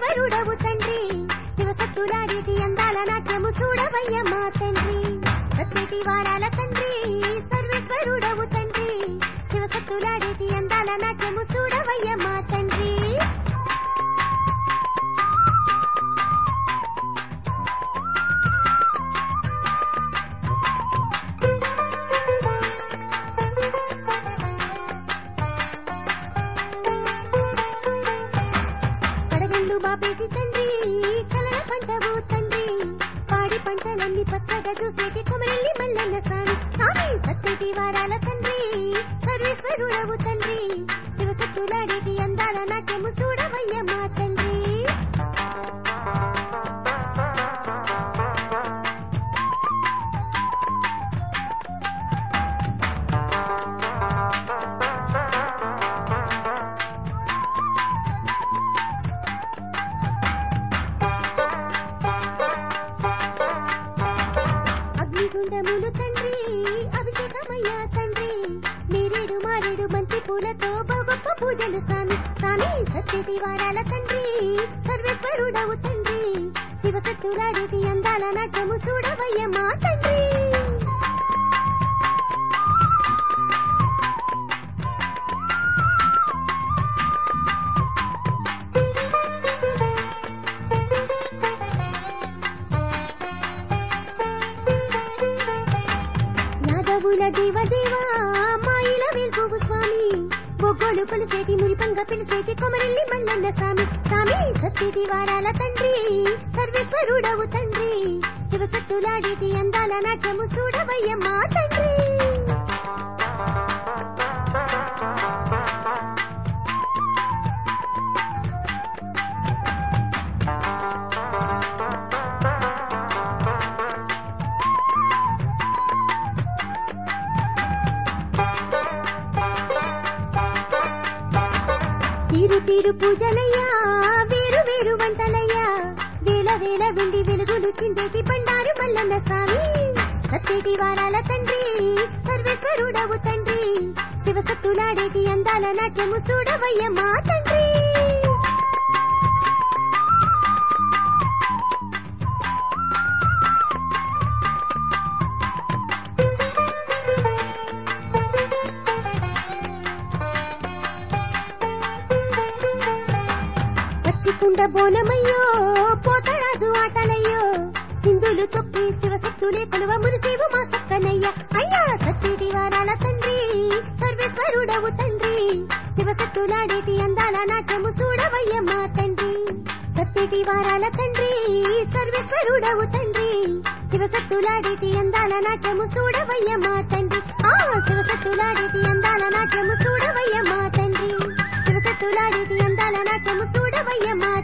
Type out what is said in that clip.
సర్వేశ్వరుడవు తండ్రి శివసత్తులాడేటి అందాల నాట్యము చూడవయ్య మా తండ్రి సత్యటి వారాల తండ్రి సర్వేశ్వరుడవు తండ్రి శివసత్తులాడేటి అందాల నాట్యము చూడవయ్య మా తండ్రి బాపేటి తండ్రి కలల పంటవు తండ్రి పాడి పంటలన్నీ పచ్చగా చూసేటి కొమరెల్లి మల్లన్న స్వామి స్వామి సత్యటి వారాల తండ్రి సర్వేశ్వరుడవు తండ్రి శివసత్తులాడేటి అందాల నాట్యము చూడవయ్య మా తండ్రి గుండములు తండ్రి అభిషేకమయ్యా తండ్రి నేరేడు మారేడు బంతి పూలతో గొప్ప పూజలు స్వామి స్వామి సత్యటి వారాల తండ్రి సర్వేశ్వరుడవు తండ్రి శివసత్తులాడేటి అందాల నాట్యము చూడవయ్య మా తండ్రి యాదవుల దేవదేవా మాయిల వెల్పువు స్వామి బొగ్గోలు కొలిసేటి మురిపంగా పిలిసేటి కొమరెల్లి మల్లన్న స్వామి స్వామి సత్యటి వారాల తండ్రి సర్వేశ్వరుడవు తండ్రి శివసత్తులాడేటి అందాల నాట్యము చూడవయ్య మా తండ్రి తీరు తీరు పూజలయ్యా వేరు వేరు వంటలయ్యా వేల వేల వెండి వెలుగులు చిందేటి బండారు మల్లన్న స్వామి సత్యటి వారాల తండ్రి సర్వేశ్వరుడవు తండ్రి శివసత్తులాడేటి అందాల నాట్యము చూడవయ్య మా తండ్రి కుండ బోనమయ్యో పోతరాజు ఆటలయ్యో సింధులు తొక్కి శివసత్తులే కొలువ మురిసేవు మా సక్కనయ్య అయ్యా సత్యటి వారాల తండ్రి సర్వేశ్వరుడవు తండ్రి శివసత్తులాడేటి అందాల నాట్యము చూడవయ్య మా తండ్రి సత్యటి వారాల తండ్రి సర్వేశ్వరుడవు తండ్రి శివసత్తులాడేటి అందాల నాట్యము చూడవయ్య మా తండ్రి ఆ శివసత్తులాడేటి అందాల నాట్యము చూడవయ్య మా తండ్రి శివసత్తులాడేటి అందాల నాట్యము చూడవయ్య మా